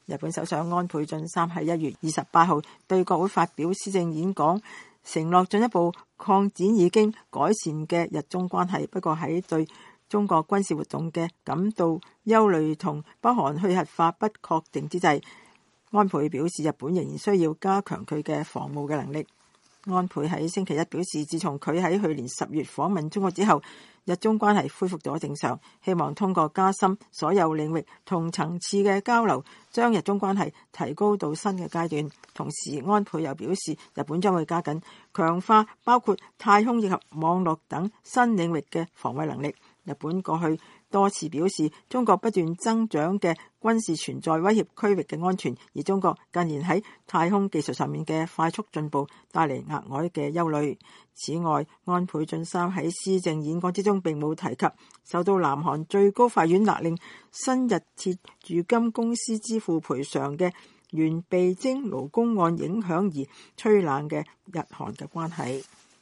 日本首相安倍晉三喺1月28號對國會發表施政演講，承諾進一步擴展已經改善嘅日中關係。不過喺對中國軍事活動嘅感到憂慮同北韓去核化不確定之際，安倍表示日本仍然需要加強佢嘅防務嘅能力。安倍喺星期一表示，自從佢喺去年10月訪問中國之後，日中關係恢復咗正常，希望通過加深所有領域同層次嘅交流，將日中關係提高到新嘅階段。同時，安倍又表示，日本將會加緊強化包括太空以及網絡等新領域嘅防衛能力。日本過去多次表示，中國不斷增長嘅軍事存在威脅區域嘅安全，而中國近年喺太空技術上面嘅快速進步帶嚟額外嘅憂慮。此外，安倍晉三喺施政演講之中並冇提及受到南韓最高法院勒令新日鐵住金公司支付賠償嘅原被徵勞工案影響而吹冷嘅日韓嘅關係。